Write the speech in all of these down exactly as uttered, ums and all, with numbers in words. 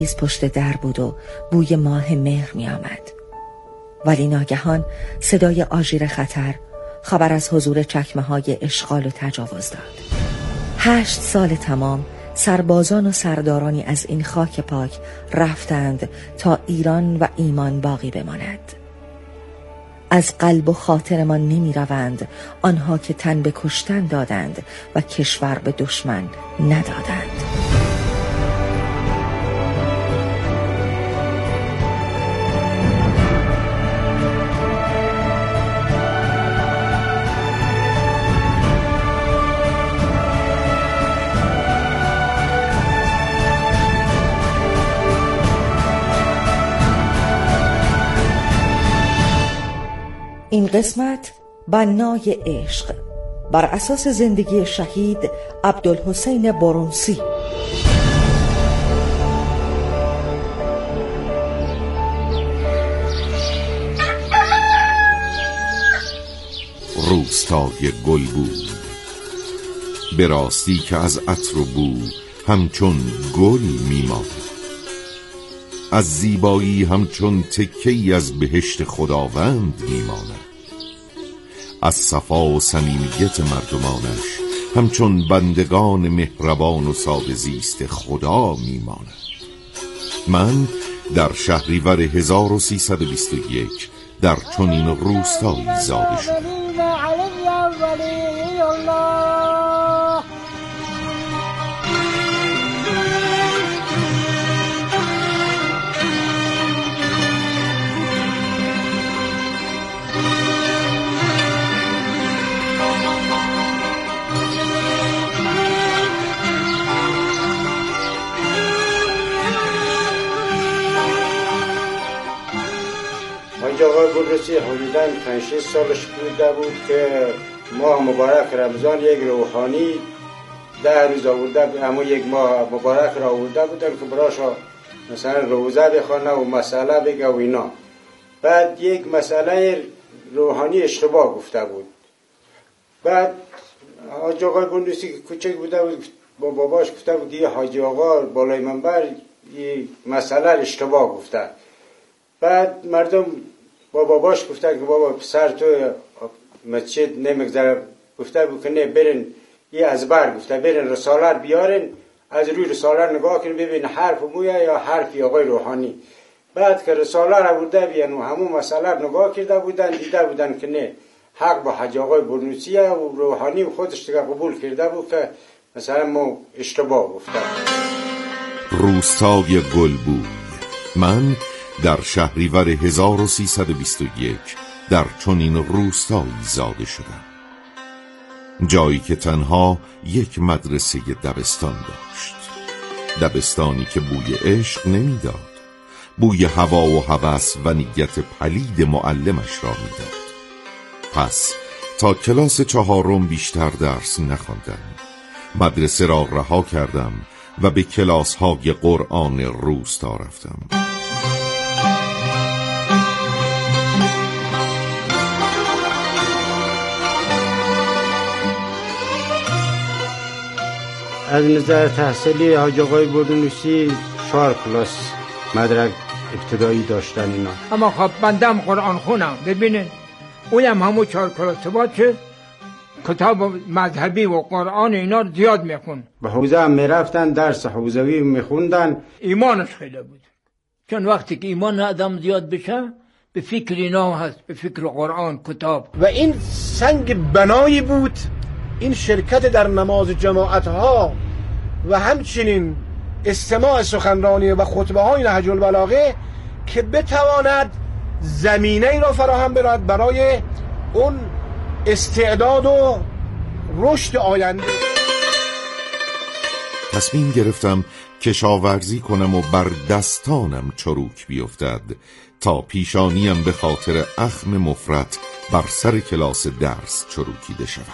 از پشت در بود و بوی ماه مهر می آمد. ولی ناگهان صدای آژیر خطر خبر از حضور چکمه های اشغال و تجاوز داد. هشت سال تمام سربازان و سردارانی از این خاک پاک رفتند تا ایران و ایمان باقی بماند. از قلب و خاطرمان نمی روند آنها که تن به کشتن دادند و کشور به دشمن ندادند. این قسمت بنای عشق بر اساس زندگی شهید عبدالحسین برونسی. روستای گل بود، به راستی که از عطر و بو همچون گل میماند، از زیبایی همچون تکه‌ای از بهشت خداوند میماند، از صفا و صمیمیت مردمانش همچون بندگان مهربان و ساده زیست خدا میماند. من در شهریور هزار و سیصد و بیست و یک در چنین روستایی زاده شدم. اینجا آقای برونسی حدوداً پنج شش سالش بوده بود که ماه مبارک رمضان یک روحانی ده روز آورده، اما یک ماه مبارک را آورده بودن که براشا مثلا روزه بخوانه و مسئله بگه و اینا. بعد یک مسئله روحانی اشتباه گفته بود. بعد حاج آقای برونسی که کوچک بوده بود با باباش گفته بود که حاجی آقا بالای منبر یک مسئله اشتباه گفته. بعد مردم با باباش گفته که بابا پسر تو مسجد نمیگذره، گفته بود که نه برن یه از بر گفته برن رساله بیارن، از روی رساله نگاه کنن ببین حرف مویا یا حرفی آقای روحانی. بعد که رساله را برده بیان و همون مسئله نگاه کرده بودن، دیده بودن که نه حق با حاج آقای برونسی و روحانی و خودش دیگه قبول کرده بود که مثلا ما اشتباه گفتم. روستای گلبوی. من در شهریور هزار و سیصد و بیست و یک در چنین روستایی زاده شدم، جایی که تنها یک مدرسه دبستان داشت، دبستانی که بوی عشق نمیداد، بوی هوا و هوس و نیت پلید معلمش را میداد. پس تا کلاس چهارم بیشتر درس نخواندم، مدرسه را رها کردم و به کلاس های قرآن روستا رفتم. از نظر تحصیلی حاج آقای برونسی چهار کلاس مدرک ابتدایی داشتن اینا. اما خب بندم قرآن خونم ببینین، اونم همون چهار کلاس بود که کتاب مذهبی و قرآن اینا زیاد میخون. به حوزه هم میرفتن درس حوزوی میخوندن. ایمانش خیلی بود، چون وقتی که ایمان آدم زیاد بشه به فکر اینا هست، به فکر قرآن کتاب. و این سنگ بنایی بود این شرکت در نماز جماعت ها و همچنین استماع سخنرانی و خطبه های نهج البلاغه که بتواند زمینه ای را فراهم برد برای اون استعداد و رشد آینده. تصمیم گرفتم کشاورزی کنم و بر دستانم چروک بیفتد تا پیشانیم به خاطر اخم مفرط بر سر کلاس درس چروکیده شود.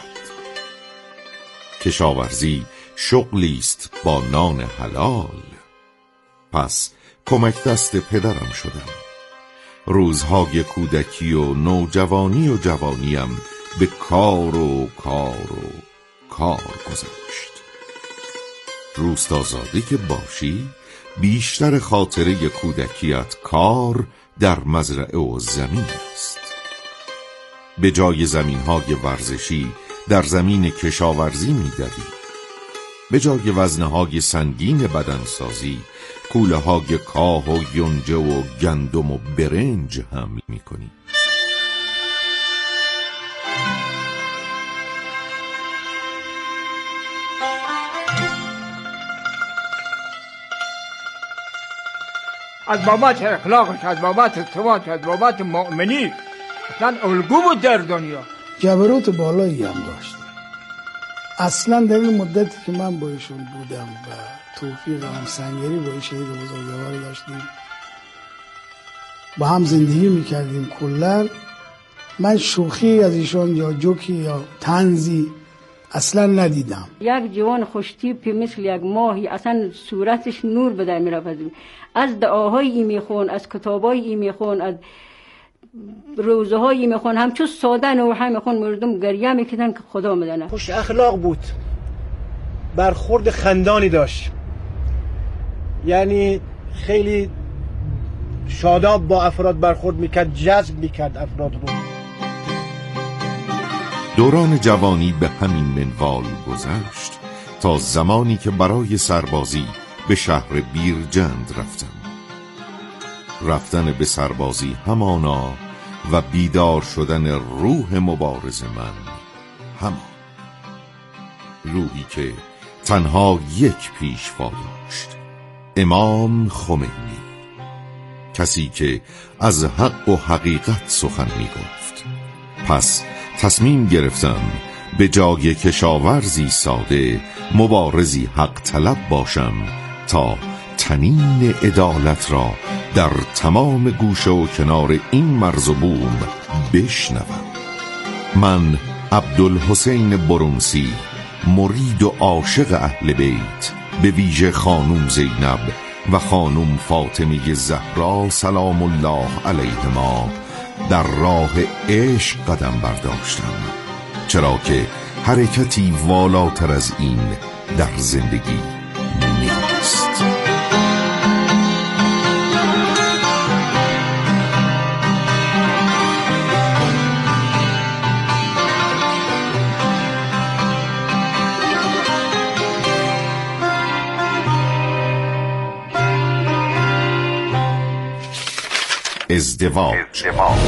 کشاورزی شغلی است با نان حلال. پس کمک دست پدرم شدم. روزهای کودکی و نوجوانی و جوانیم به کار و کار و کار گذشت. روستازاده که باشی بیشتر خاطره کودکیت کار در مزرعه و زمین است. به جای زمین‌های ورزشی در زمین کشاورزی می‌دوی. به جای وزنه‌های سنگین بدنسازی کوله‌های کاه و یونجه و گندم و برنج حمل می‌کنی. از بابت اخلاقش، از بابت ثبات، از بابت مؤمنی اصلا الگو بود در دنیا. جبروت بالایی هم داشت. اصلا در این مدتی که من با ایشون بودم و توفیق هم سنگری با این شهید بزرگواری داشتیم، با هم زندگی میکردیم، کلا من شوخی از ایشون یا جوکی یا طنزی اصلا ندیدم. یک جوان خوشتیپی مثل یک ماهی، اصلا صورتش نور به در میرفت. از دعاهایی میخون، از کتابایی میخون، از روزهایی میخون، همچون ساده نوحه میخون، مردم گریه میکردن که خدا میدنه. خوش اخلاق بود، برخورد خندانی داشت، یعنی خیلی شاداب با افراد برخورد میکرد، جذب میکرد افراد رو. دوران جوانی به همین منوال گذشت تا زمانی که برای سربازی به شهر بیرجند رفتم. رفتن به سربازی همانا و بیدار شدن روح مبارز من همان. روحی که تنها یک پیشوا داشت، امام خمینی، کسی که از حق و حقیقت سخن می گفت. پس تصمیم گرفتم به جای کشاورزی ساده مبارزی حق طلب باشم تا تنین عدالت را در تمام گوشه و کنار این مرز و بوم بشنوم. من عبدالحسین برونسی، مرید و عاشق اهل بیت، به ویژه خانوم زینب و خانوم فاطمه زهرا سلام الله علیهما، در راه عشق قدم برداشتم، چرا که حرکتی والاتر از این در زندگی نیست. ازدواج.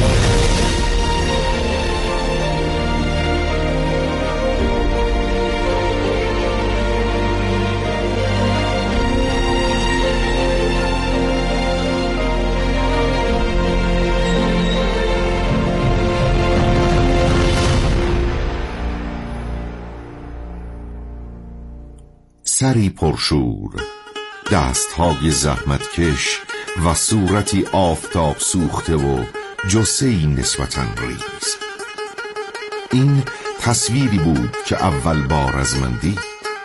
سری پرشور، دستهای زحمتکش و صورتی آفتاب سوخته و جثه‌ای نسبتاً ریز. این تصویری بود که اول بار از من دید.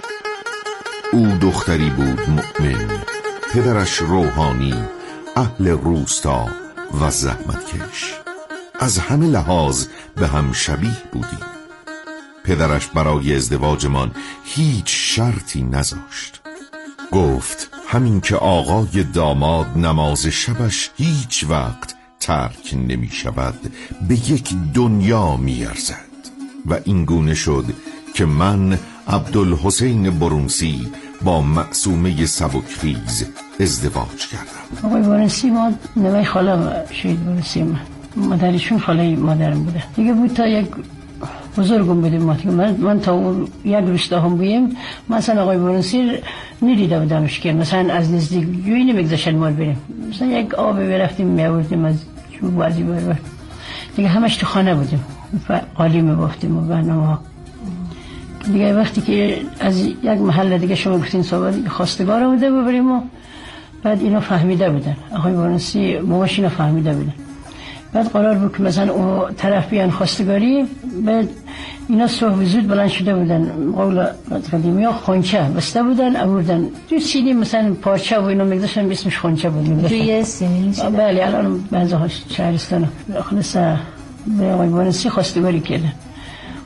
او دختری بود مؤمن، پدرش روحانی، اهل روستا و زحمتکش. از همه لحاظ به هم شبیه بودیم. پدرش برای ازدواجمان هیچ شرطی نذاشت. گفت همین که آقای داماد نماز شبش هیچ وقت ترک نمی شود به یک دنیا می ارزد. و این گونه شد که من عبدالحسین برونسی با معصومه سبکخیز ازدواج کردم. آقای برونسی ما نوای خاله شهید برونسی، من مادرشون خاله مادرم بوده دیگه بود. تا یک بزرگم بودیم ما دیگه. من, من تا اون یک روستا هم بودیم، مثلا آقای برونسی ندیده بودمش که مثلا از نزدیک جویی نمیگذاشتن ما بریم. مثلا یک آبی برفتیم می‌آوردیم از جو بازی بر دیگه، همش تو خانه بودیم و قالی می‌بافتیم و برنامه‌ها دیگه. وقتی که از یک محله دیگه شما گفتین صحبت خواستگار بوده ببریم و بعد اینا فهمیده بودن، آقای برونسی ماماش اینا فهمیده بودن. بعد قرار بود که مثلا او طرف بیان خواستگاری، بعد اینا صبح زود بلند شده بودن، قول قدیمی ها خونچه بسته بودن آوردن تو سینی، مثلا پارچه و اینا میگذاشتن، اسمش خونچه بود توی سینی. بله الان بعضی شهرستان خلاص به آقای برونسی خواستگاری کردن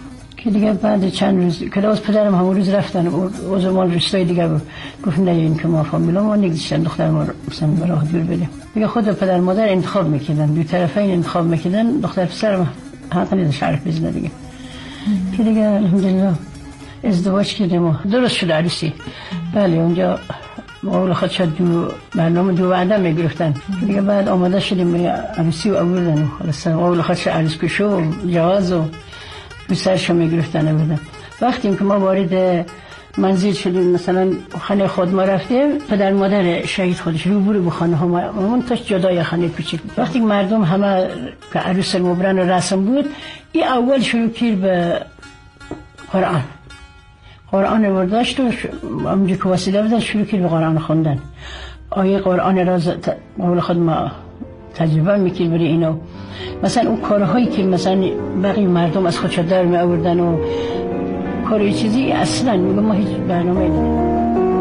که دیگه بعد چند روز کلاس پدرم همون روز رفتن و زمان رشتای دیگه بود، گفت نه این که ما فامیلا ما نگذاشتن دختر ما مثلا براه دور بدیم دیگه. خود پدر مادر انتخاب میکردن، دو طرفین انتخاب میکردن، دختر پسرم حق نداشت حرف بزنه دیگه. که دیگه الحمدلله ازدواج کردیم و درست شد عروسی. بله اونجا اول خود شد دو برنامه دو وعده میگرفتن دیگه، بعد آماده شدیم برای عروسی و آوردن. خلاص اول خود شد عروس کشو و جواز و بسرشو میگرفتن آوردن. وقتی که ما وارد منزل شدیم مثلا خانه خود ما رفتیم، پدر مادر شهید خودش روبرو به خانه ها ما منتش جدای خانه کوچیک. وقتی مردم همه که عروس المبرن رسم بود، این اول شروع کرد به قرآن قرآن ورداشت و همونجا که وسیله بودن شروع کرد به قرآن خوندن. آیه قرآن را اول خود ما تجربه میکرد برای اینو. مثلا اون کارهایی که مثلا بقیه مردم از خودشون در می آوردن و کاری چیزی اصلا میگم ما هیچ برنامه نداریم.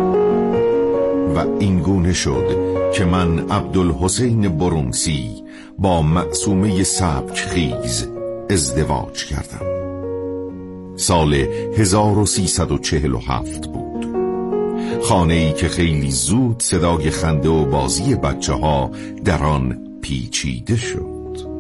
و این گونه شد که من عبدالحسین برونسی با معصومه سبکخیز ازدواج کردم. سال هزار و سیصد و چهل و هفت بود. خانه‌ای که خیلی زود صدای خنده و بازی بچه ها در آن پیچیده شد.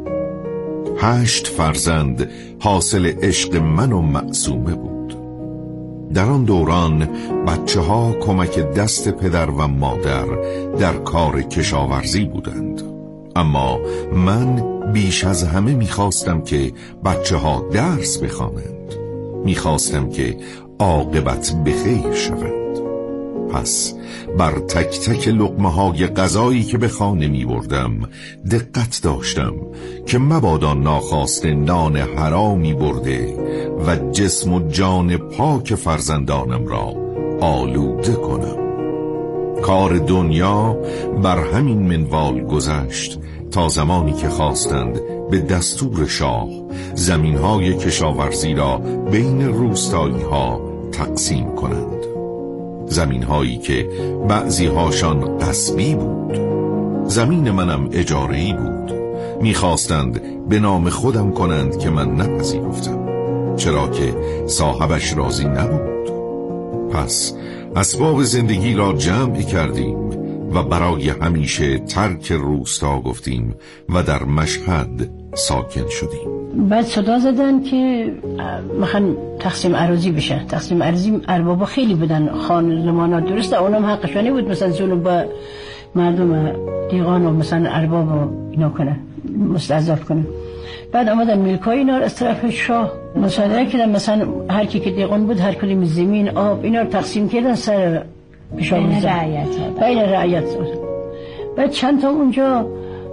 هشت فرزند حاصل عشق من و معصومه بود. در آن دوران بچه ها کمک دست پدر و مادر در کار کشاورزی بودند، اما من بیش از همه میخواستم که بچه ها درس بخوانند. میخواستم که عاقبت بخیر شوند. پس بر تک تک لقمه های غذایی که به خانه می بردم دقت داشتم که مبادا ناخواسته نان حرامی برده و جسم و جان پاک فرزندانم را آلوده کنم. کار دنیا بر همین منوال گذشت تا زمانی که خواستند به دستور شاه زمین‌های کشاورزی را بین روستایی ها تقسیم کنند. زمین‌هایی که بعضی هاشان غصبی بود. زمین منم اجاره‌ای بود. می‌خواستند به نام خودم کنند که من نپذیرفتم، چرا که صاحبش راضی نبود. پس اسباب زندگی را جمع کردیم و برای همیشه ترک روستا گفتیم و در مشهد ساکن شدیم. بعد صدا زدن که میخوان تقسیم اراضی بشه. تقسیم اراضی اربابا خیلی بودن، خانمانات درسته اونم حقشونه بود مثلا ظلم با مردم دیگان و مثلا ارباب اینا کنه، مستعذب کنه. بعد آمدن ملکای اینا از طرف شاه مصادره کردن، مثلا هر کی که دیگان بود هر کدوم زمین آب اینا رو تقسیم کردن سر بین رعیت بین رعیت. بعد چند تا اونجا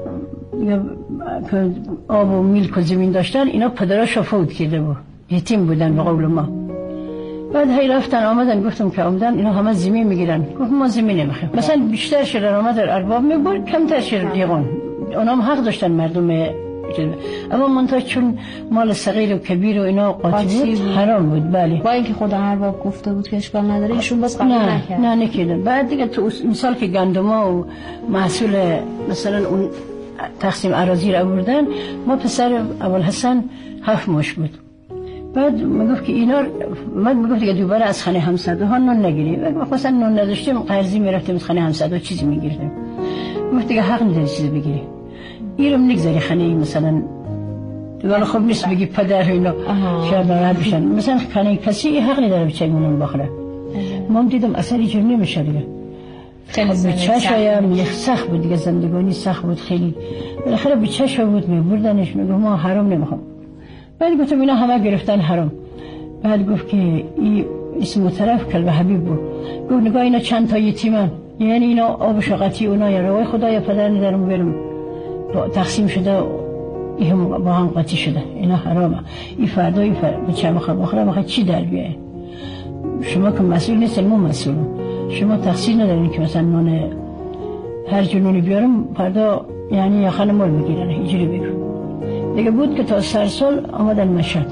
که آب و میلک و زمین داشتن اینا پدراشو فوت کرده بود، یتیم بودن به قول ما. بعد هی رفتن آمدن گفتم که آمدن اینا همه زمین میگیرن. گفت ما زمین نمیخوایم. مثلا بیشتر شده آمد ارباب میبرد، کمتر شده دیگان. اونام حق داشتن مردم، اما منتها چون مال صغیر و کبیر و اینا قاطی بود حرام بود. بله با اینکه خدا ارباب گفته بود که اشکال نداره ایشون باز قبول نکرد. نه نکردن. بعد دیگه تو مثال که گندما و محصول مثلا اون تقسیم اراضی را آوردن، ما پسر اول حسن هفت ماش بود. بعد میگفت که اینا من میگفت دیگه دوباره از خانه همسایه ها نون نگیری. وقتی مثلا نون نداشتیم قرضی میرفتیم از خانه همسایه چیزی میگیردیم. میگفت دیگه حق نداری چیزی بگیری، ایرم نگذاری خانه مثلا دیگه خوب نیست بگی پدر اینا شاید ناراحت بشن. مثلا خانه کسی حق نداره بچه نون بخوره. ما دیدم اثری جور نمیشه دیگه. خیلی بچه‌شایم سخت بود دیگه، زندگانی سخت بود خیلی. بالاخره بچه‌ش بود میبردنش، میگه ما حرام نمیخوام. بعد گفتم اینا همه گرفتن حرام. بعد گفت که این اسم طرف کلب حبیب بود. گفت نگاه اینا چند تا یتیمن، یعنی اینا آب شقتی اونا یا روای خدا یا پدر ندارم برم تقسیم شده، این با هم قاطی شده، اینا حرامه. این فردا این فردا بچه میخواد بخوره میخواد چی در بیاره؟ شما که مسئول نیستین، ما مسئولیم. شما تقصیر ندارین که مثلا نون هر جنونی بیارم فردا یعنی یا خانه مال بگیرن اینجوری بگو. دیگه بود که تا سر سال آمدن مشهد.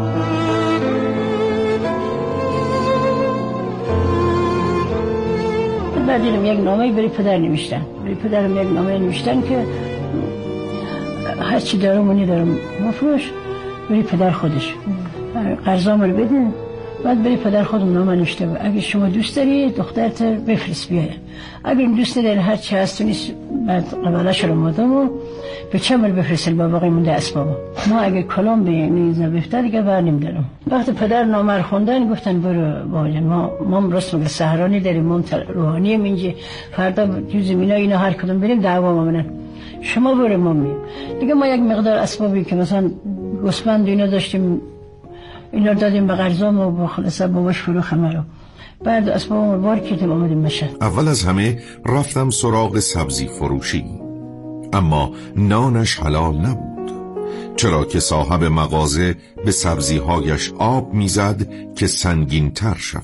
بعد دیدم یک نامه بری پدر نوشتن، بری پدرم یک نامه نوشتن که هر چی دارم و ندارم مفروش بری پدر خودش. قرضام رو بده، بعد بری پدر خودم نامه نوشته بود اگه شما دوست داری دخترت بفرست بیای، اگر دوست داری هر چی هست نیست بعد قبلش رو مادم و به چمر بفرستن با باقی مونده اسبابا. ما اگه کلام به نیز نبفته دیگه بر نمیدارم. وقتی پدر نامه رو خوندن گفتن برو باجن، ما ما رسم سهرانی داریم، ما روحانی ام اینجا فردا تو زمینا اینا هر کدوم بریم دعوا مامنن، شما برو ما مییم دیگه. ما یک مقدار اسبابی که مثلا گوسفند اینا داشتیم اینا دادیم به قرضام و با خلاصه باباش فروخ همه رو. بعد اسبابم رو بار کردیم آمدیم مشهد. اول از همه رفتم سراغ سبزی فروشی، اما نانش حلال نبود، چرا که صاحب مغازه به سبزیهایش آب میزد که سنگین تر شود.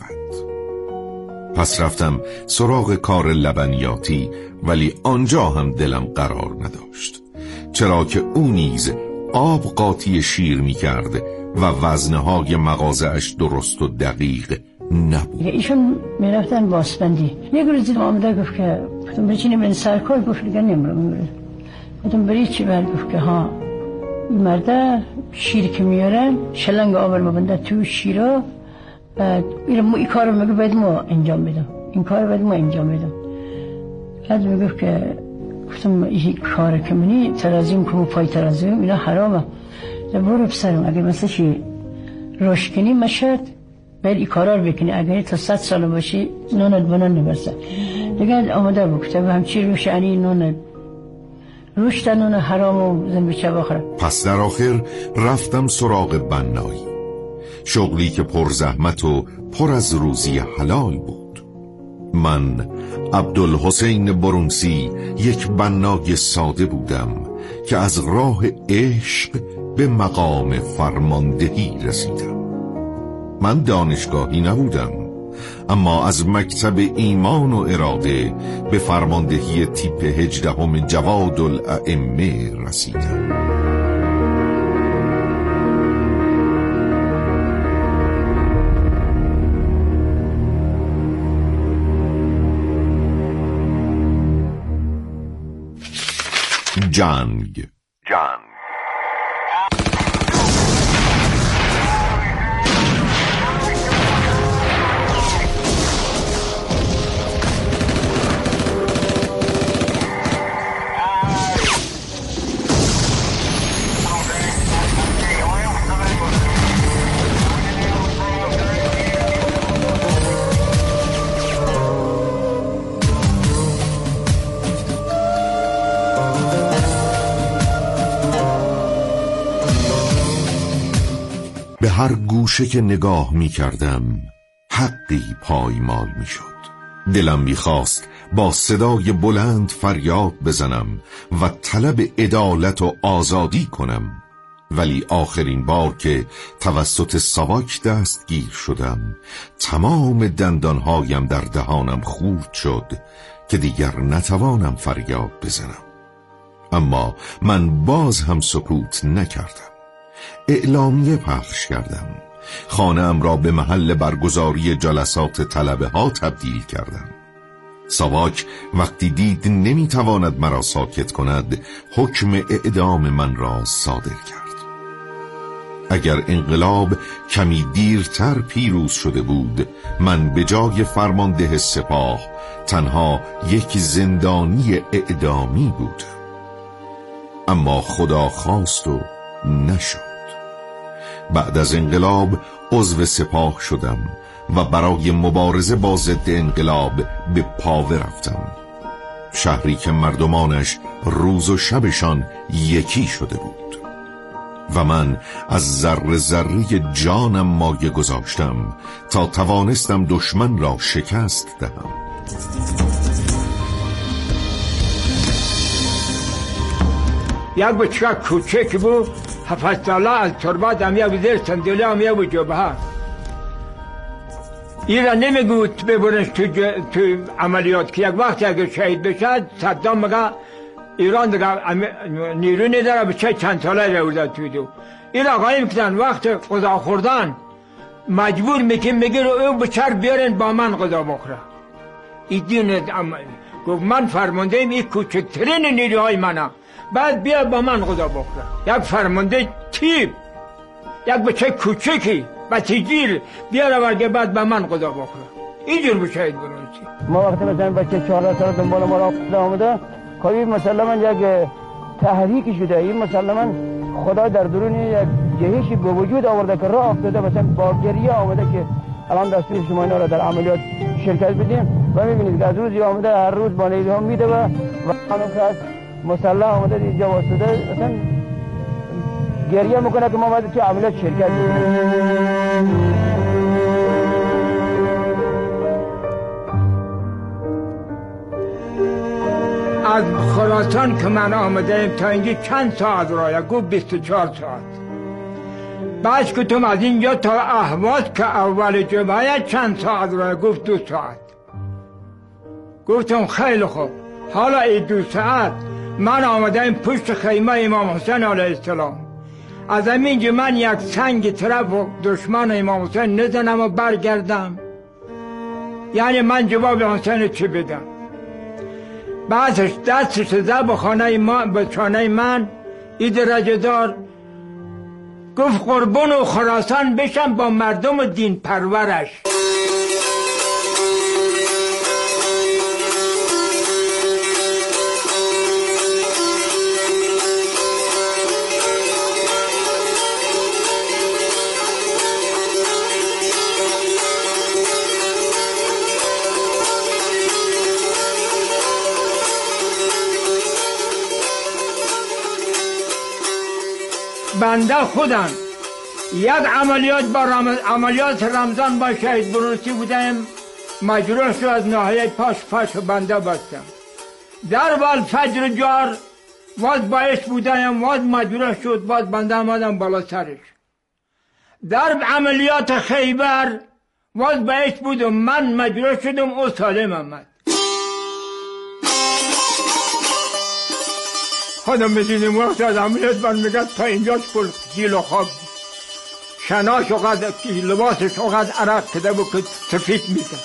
پس رفتم سراغ کار لبنیاتی، ولی آنجا هم دلم قرار نداشت، چرا که او نیز آب قاطی شیر میکرد و وزنهای مغازه‌اش درست و دقیق نبود. ایشون میرفتن باسپندی. یک روز دیدم آمده گفت که گفتم بچینیم این سرکار، گفت دیگه نمیرم. گفتم بری چی؟ بعد گفت که ها این مرده شیر که میارن شلنگ آور مبنده تو شیرا، بعد این کار رو میگه باید ما انجام بدم، این کار رو باید ما انجام بدم. بعد میگفت که گفتم این کار که منی ترازیم که پای ترازیم اینا حرامه، برو بسرم اگر مثلا چی روش کنی مشهد باید این کارا رو بکنی، اگر تا صد سال باشی نونت بنان نبرسه دیگه. آمده بکته و همچی روش انی نونت روش تا نون حرام و زن بچه باخره. پس در آخر رفتم سراغ بنایی، شغلی که پر زحمت و پر از روزی حلال بود. من عبدالحسین برونسی یک بنای ساده بودم که از راه عشق به مقام فرماندهی رسیدم. من دانشگاهی نبودم، اما از مکتب ایمان و اراده به فرماندهی تیپ هجدهم جواد الائمه رسیدم. جنگ جنگ به هر گوشه که نگاه می کردم حقی پایمال می شد. دلم می خواست با صدای بلند فریاد بزنم و طلب عدالت و آزادی کنم، ولی آخرین بار که توسط ساواک دستگیر شدم تمام دندانهایم در دهانم خورد شد که دیگر نتوانم فریاد بزنم. اما من باز هم سکوت نکردم. اعلامیه پخش کردم، خانه‌ام را به محل برگزاری جلسات طلبه ها تبدیل کردم. ساواک وقتی دید نمیتواند مرا ساکت کند حکم اعدام من را صادر کرد. اگر انقلاب کمی دیرتر پیروز شده بود، من به جای فرمانده سپاه تنها یک زندانی اعدامی بودم. اما خدا خواست و نشد. بعد از انقلاب عضو سپاه شدم و برای مبارزه با ضد انقلاب به پاوه رفتم، شهری که مردمانش روز و شبشان یکی شده بود و من از ذره ذره جانم مایه گذاشتم تا توانستم دشمن را شکست دهم. یک بچه کوچک بود، هفت ساله، از تربت هم یک زیر سندلی هم یک بود جبهه. این را نمیگود ببرنش تو, تو عملیات که یک وقت اگر شهید بشد صدام مگه ایران دیگه نیرو نداره بچه چند ساله رو ورده توی دو. این را قایم میکنن وقت غذا خوردن مجبور میکن میگه رو او بچه بیارن با من غذا بخوره. این دین گفت من فرمانده ایم، این کوچکترین نیروهای منم، بعد بیا با من غذا بخوره. یک فرمانده تیپ یک بچه کوچکی بچگیر بیاره ورگه بعد به من قضا بخوره. اینجور به شهید برونسی. ما وقتی مثلا بچه چهارده سال دنبال ما را آمده کاری مسلما یک تحریک شده، این مسلما خدا در درون یک جهشی به وجود آورده که راه افتاده، مثلا با گریه آمده که الان دستور شما اینا را در عملیات شرکت بدیم و میبینید که از روزی آمده هر روز با نیروها میده و خانم که از مسلح آمده اینجا واسطه اصلا گریه میکنه که ما باید توی عملیات شرکت بدیم. از خراسان که من آمدیم تا اینجا چند ساعت راه؟ گفت بیست و چهار ساعت. بعد که تو از اینجا تا اهواز که اول جمعه چند ساعت راه؟ گفت دو ساعت. گفتم خیلی خوب، حالا این دو ساعت من آمدیم پشت خیمه امام حسین علیه السلام، از همینجا من یک سنگ طرف دشمن امام حسین نزنم و برگردم؟ یعنی من جواب حسین چی بدم؟ بعدش دستش زد به خانه ما، به چانه من، این درجه دار گفت قربان و خراسان بشم با مردم دین پرورش. بنده خودم یک عملیات با رمز... عملیات رمضان با شهید برونسی بودم، مجروح شد از ناحیه پاش پاش بنده بستم. در بال فجر جار واز باعث بودم، واز مجروح شد، واز بنده آمدم بالا سرش. در عملیات خیبر واز باعث بودم، من مجروح شدم او سالم آمد. خودم میدونیم وقت از عملیات من میگه تا اینجا کل گیل و خواب شناش اقدر لباسش اقدر عرق کده بود که سفید میده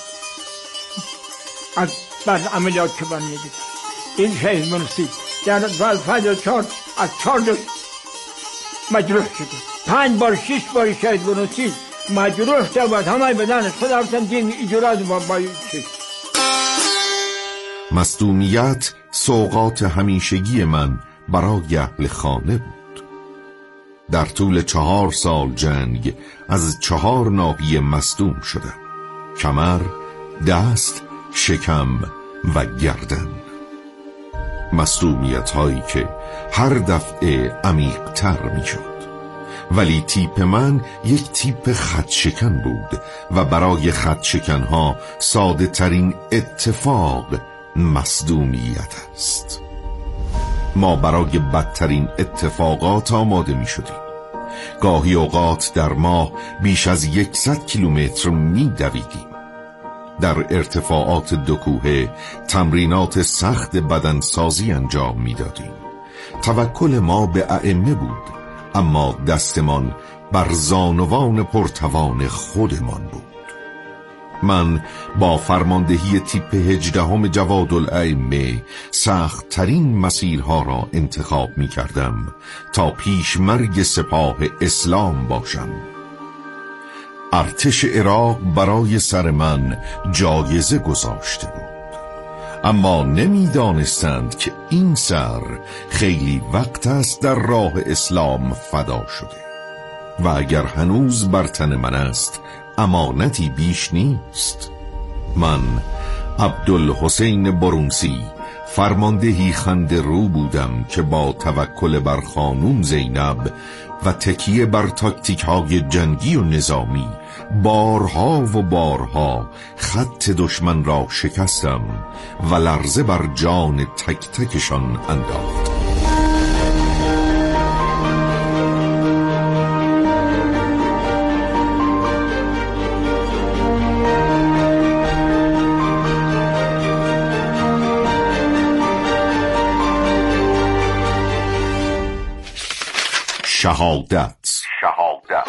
از بعد عملیات که من میدید. این شهید برونسی در فجر چار از چار دو مجروح شده، پنج بار شش بار شهید برونسی مجروح شده بود، همه بدنش خود رفتم دین اجراز با بایی چید. مصدومیت سوغات همیشگی من برای اهل خانه بود. در طول چهار سال جنگ از چهار ناحیه مصدوم شدم: کمر، دست، شکم و گردن. مصدومیت هایی که هر دفعه عمیق تر می شد. ولی تیپ من یک تیپ خط شکن بود و برای خط شکن ها ساده ترین اتفاق مصدومیت است. ما برای بدترین اتفاقات آماده می شدیم. گاهی اوقات در ماه بیش از یکصد کیلومتر می دویدیم. در ارتفاعات دو کوهه تمرینات سخت بدنسازی انجام می دادیم. توکل ما به ائمه بود، اما دستمان بر زانوان پرتوان خودمان بود. من با فرماندهی تیپ هجدهم جوادالائمه سخت ترین مسیرها را انتخاب می کردم تا پیش مرگ سپاه اسلام باشم. ارتش عراق برای سر من جایزه گذاشته بود، اما نمی دانستند که این سر خیلی وقت است در راه اسلام فدا شده و اگر هنوز بر تن من است امانتی بیش نیست. من عبدالحسین برونسی فرماندهی خنده رو بودم که با توکل بر خانوم زینب و تکیه بر تاکتیک های جنگی و نظامی بارها و بارها خط دشمن را شکستم و لرزه بر جان تک تکشان انداختم. شهادت. شهادت.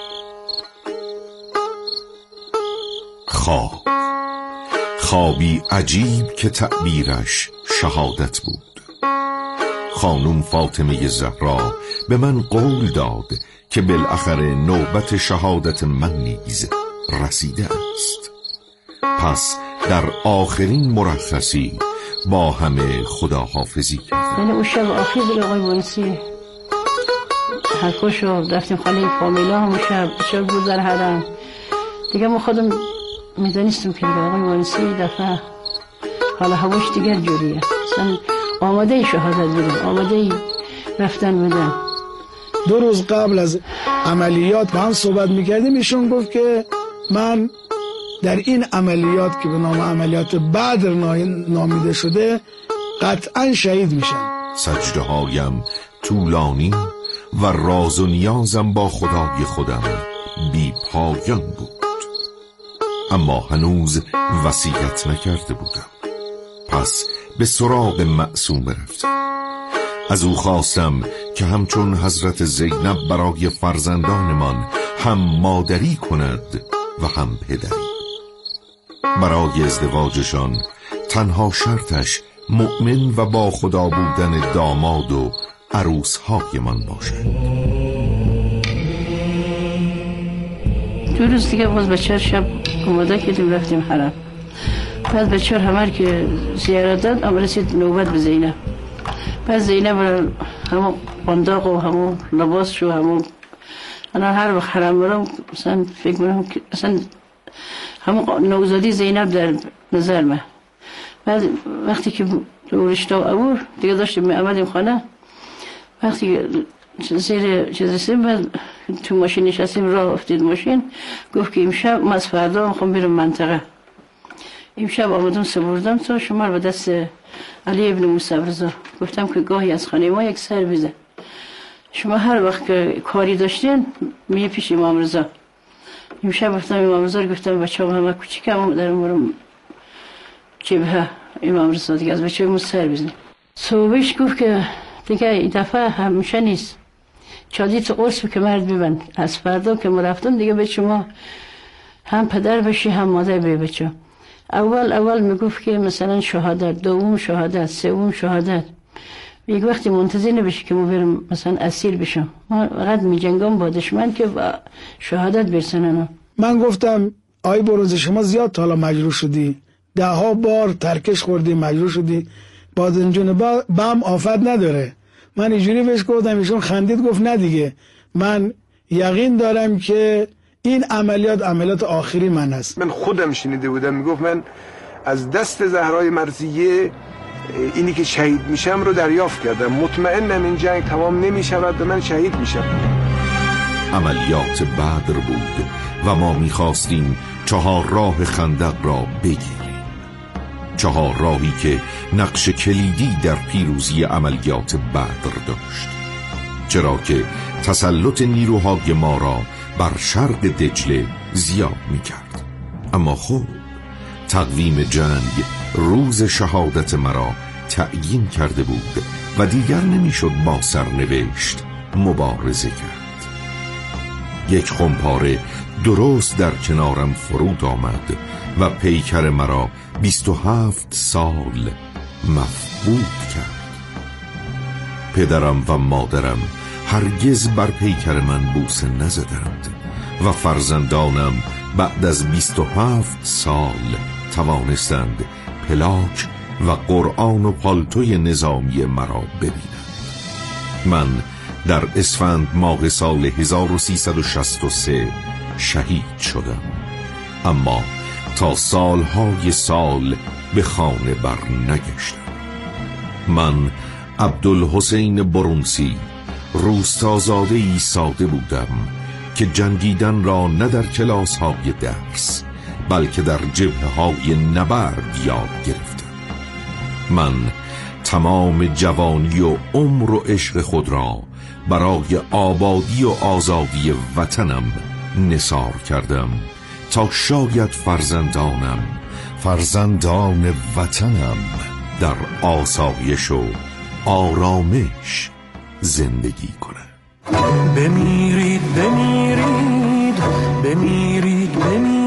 خواب. خوابی عجیب که تعبیرش شهادت بود. خانم فاطمه زهرا به من قول داد که بالاخره نوبت شهادت من نیز رسیده است. پس در آخرین مرخصی با همه خداحافظی کردم. یعنی اون شب آخر دیگه آقای بونسی حرفاشو رفتیم خاله فامیلا همون شب چه بود در حرم دیگه. ما خودم میدانستم که آقای بونسی دفعه حالا هواش دیگر جوریه، اصلا آماده شهادت بودم، آماده رفتن بودم. دو روز قبل از عملیات با هم صحبت میکردیم، ایشون گفت که من در این عملیات که به نام عملیات بدر نامیده شده قطعا شهید میشم. سجده هایم طولانی و راز و نیازم با خدای خودم بی پایان بود، اما هنوز وصیت نکرده بودم. پس به سراغ معصوم رفتم. از او خواستم که همچون حضرت زینب برای فرزندانمان هم مادری کند و هم پدری. برای ازدواجشان تنها شرطش مؤمن و با خدا بودن داماد و عروس‌هایمان باشد. دو روز دیگه باز بچه شب اومده کردیم رفتیم حرم. بعد بچه همه که زیارت داد اما رسید نوبت به زینب. بعد زینب همون قنداق و همون لباس شو همون انا هر وقت حرم برم مثلا فکر میکنم که اصلا همون نوزادی زینب در نظر من. بعد وقتی که دورشتا و عبور دیگه داشتیم می آمدیم خانه، وقتی زیر چیز رسیم بعد تو ماشین نشستیم، راه افتید ماشین، گفت که امشب من از فردا میخوام برم منطقه. امشب آمدم سپردم تا شما رو به دست علی ابن موسی رضا، گفتم که گاهی از خانه ما یک سر بزن، شما هر وقت که کاری داشتین میه پیش امام رضا. امشب گفتم امام رضا رو گفتم بچه هم همه کوچیکم در مورم جبهه امام رضا دیگه از بچه همون سر بزن. صبحش گفت که دیگه این دفعه همیشه نیست، چادی تو قرص که مرد ببند، از فردا که ما رفتم دیگه به شما هم پدر بشی هم مادر بی بچه. اول اول میگفت که مثلا شهادت، دوم شهادت، سوم شهادت. یک وقتی منتظر نبشی که ما برم مثلا اسیر بشم، ما فقط میجنگم با دشمن که با شهادت برسنن. من گفتم آی بروز شما زیاد حالا مجروح شدی، ده ها بار ترکش خوردی، مجروح شدی، بادنجون با بم آفت نداره. من اینجوری بهش گفتم، ایشون خندید گفت نه دیگه، من یقین دارم که این عملیات عملیات آخری من هست. من خودم شنیده بودم میگفت من از دست زهرای مرضیه اینی که شهید میشم رو دریافت کردم، مطمئنم این جنگ تمام نمیشود و من شهید میشم. عملیات بدر بود و ما میخواستیم چهار راه خندق را بگیریم، چهار راهی که نقش کلیدی در پیروزی عملیات بدر داشت، چرا که تسلط نیروهای ما را بر شرق دجله زیاد میکرد. اما خب تقویم جنگ روز شهادت مرا تعیین کرده بود و دیگر نمیشد با سرنوشت مبارزه کرد. یک خمپاره درست در کنارم فرود آمد و پیکر مرا بیست و هفت سال مفقود کرد. پدرم و مادرم هرگز بر پیکر من بوسه نزدند و فرزندانم بعد از بیست و هفت سال توانستند پلاک و قرآن و پالتوی نظامی مرا ببینند. من در اسفند ماه سال هزار و سیصد و شصت و سه شهید شدم، اما تا سالهای سال به خانه بر نگشتم. من عبدالحسین برونسی روستازاده ای ساده بودم که جنگیدن را نه در کلاس های درس بلکه در جبهه های نبرد یاد گرفتم. من تمام جوانی و عمر و عشق خود را برای آبادی و آزادی وطنم نثار کردم تا شاید فرزندانم، فرزندان وطنم در آسایش و آرامش زندگی کنند. بمیرید بمیرید بمیرید بمیرید